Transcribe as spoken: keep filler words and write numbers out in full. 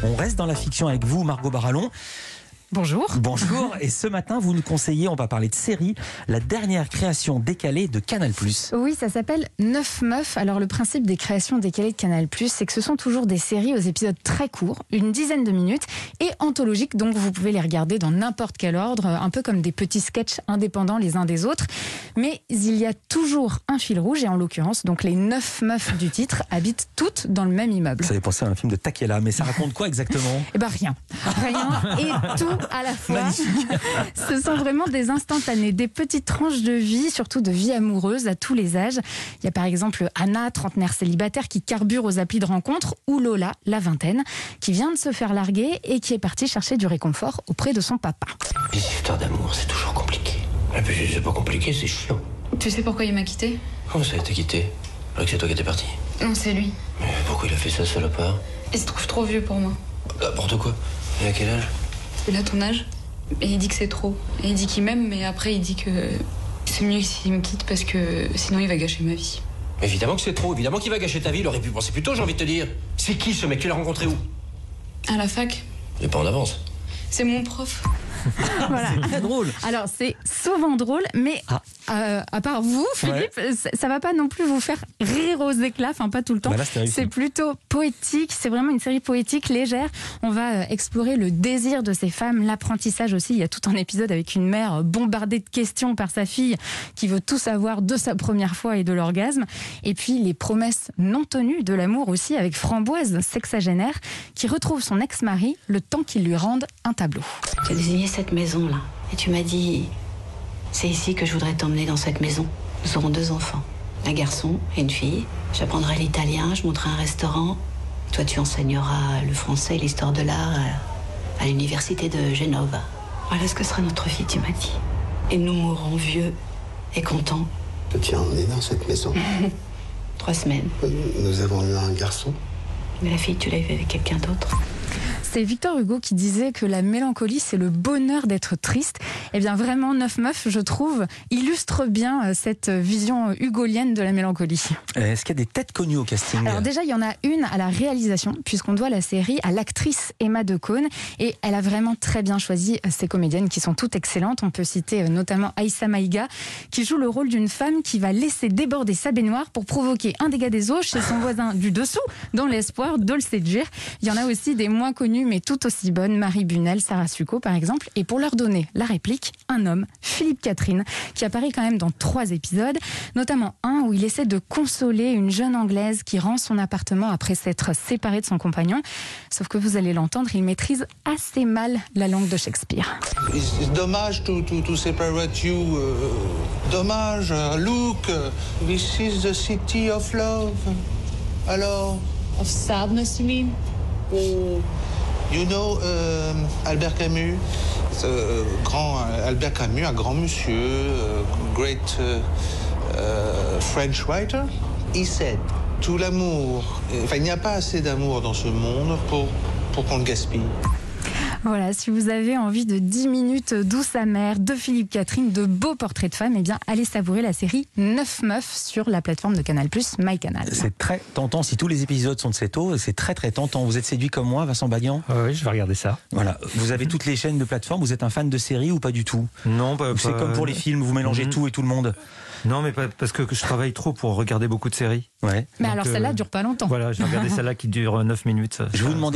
On reste dans la fiction avec vous, Margot Barallon. Bonjour. Bonjour. Et ce matin, vous nous conseillez, on va parler de série, la dernière création décalée de Canal+. Oui, ça s'appelle Neuf Meufs. Alors le principe des créations décalées de Canal+, c'est que ce sont toujours des séries aux épisodes très courts, une dizaine de minutes, et anthologiques, donc vous pouvez les regarder dans n'importe quel ordre, un peu comme des petits sketchs indépendants les uns des autres. Mais il y a toujours un fil rouge, et en l'occurrence, donc les neuf meufs du titre habitent toutes dans le même immeuble. Ça fait penser à un film de Takela, mais ça raconte quoi exactement ? Eh ben rien. Rien et tout à la fois. Magnifique. Ce sont vraiment des instantanés, des petites tranches de vie, surtout de vie amoureuse à tous les âges. Il y a par exemple Anna, trentenaire célibataire, qui carbure aux applis de rencontre, ou Lola, la vingtaine, qui vient de se faire larguer et qui est partie chercher du réconfort auprès de son papa. Les histoires d'amour, c'est toujours compliqué. Et puis c'est pas compliqué, c'est chiant. Tu sais pourquoi il m'a quitté? Comment ça a été quitté? Alors que c'est toi qui étais parti. Non, c'est lui. Mais pourquoi il a fait ça, salopard? Il se trouve trop vieux pour moi. N'importe quoi. Il a quel âge? Il a ton âge. Et il dit que c'est trop. Et il dit qu'il m'aime, mais après il dit que c'est mieux s'il me quitte parce que sinon il va gâcher ma vie. Évidemment que c'est trop, évidemment qu'il va gâcher ta vie, il aurait pu penser plus tôt, j'ai envie de te dire. C'est qui ce mec? Tu l'as rencontré où? À la fac. Il est pas en avance. C'est mon prof. Voilà. C'est très drôle. Alors c'est souvent drôle, mais Ah. euh, à part vous, Philippe, Ouais. ça, ça va pas non plus vous faire rire aux éclats, enfin pas tout le temps. Bah là, c'était réussi. C'est plutôt poétique, c'est vraiment une série poétique, légère. On va euh, explorer le désir de ces femmes, l'apprentissage aussi. Il y a tout un épisode avec une mère euh, bombardée de questions par sa fille qui veut tout savoir de sa première fois et de l'orgasme. Et puis les promesses non tenues de l'amour aussi, avec Framboise, sexagénaire, qui retrouve son ex-mari le temps qu'il lui rende un tableau. Tu as désigné cette maison-là. Et tu m'as dit, c'est ici que je voudrais t'emmener dans cette maison. Nous aurons deux enfants, un garçon et une fille. J'apprendrai l'italien, je monterai un restaurant. Toi, tu enseigneras le français et l'histoire de l'art à l'université de Genova. Voilà ce que sera notre fille, tu m'as dit. Et nous mourrons vieux et contents. Je t'ai emmené dans cette maison. Trois semaines. Nous avons eu un garçon. Mais la fille, tu l'as vue avec quelqu'un d'autre. C'est Victor Hugo qui disait que la mélancolie, c'est le bonheur d'être triste. Eh bien, vraiment, Neuf Meufs, je trouve, illustre bien cette vision hugolienne de la mélancolie. Est-ce qu'il y a des têtes connues au casting ? Alors déjà, il y en a une à la réalisation, puisqu'on doit la série à l'actrice Emma Decaune. Et elle a vraiment très bien choisi ses comédiennes, qui sont toutes excellentes. On peut citer notamment Aïssa Maïga, qui joue le rôle d'une femme qui va laisser déborder sa baignoire pour provoquer un dégât des eaux chez son voisin du dessous, dans l'espoir de le séduire. Il y en a aussi des moins connues, mais tout aussi bonnes, Marie Bunel, Sarah Succo par exemple. Et pour leur donner la réplique, un homme, Philippe Catherine, qui apparaît quand même dans trois épisodes, notamment un où il essaie de consoler une jeune Anglaise qui rend son appartement après s'être séparée de son compagnon. Sauf que vous allez l'entendre, il maîtrise assez mal la langue de Shakespeare. It's, it's dommage to, to, to separate you. Uh, dommage, uh, look, uh, this is the city of love. Alors, Of sadness, you mean? oh, you know um, Albert Camus, uh, grand uh, Albert Camus, un grand monsieur, uh, great uh, uh, French writer. He said, tout l'amour, enfin il n'y a pas assez d'amour dans ce monde pour pour qu'on le gaspille. Voilà, si vous avez envie de dix minutes douce amère de Philippe Catherine, de beaux portraits de femmes, eh bien, allez savourer la série Neuf Meufs sur la plateforme de Canal+, MyCanal. C'est très tentant. Si tous les épisodes sont de cette eau, c'est très très tentant. Vous êtes séduit comme moi, Vincent Baguian ? Ah oui, je vais regarder ça. Voilà. Vous avez toutes les chaînes de plateforme. Vous êtes un fan de séries ou pas du tout ? Non, pas, Ou c'est pas- comme pour les films, vous mélangez Mhm. tout et tout le monde ? Non, mais pas, parce que je travaille trop pour regarder beaucoup de séries. Ouais. Mais Donc, alors euh, celle-là dure pas longtemps. Voilà, j'ai regardé celle-là qui dure neuf minutes. Je vous demande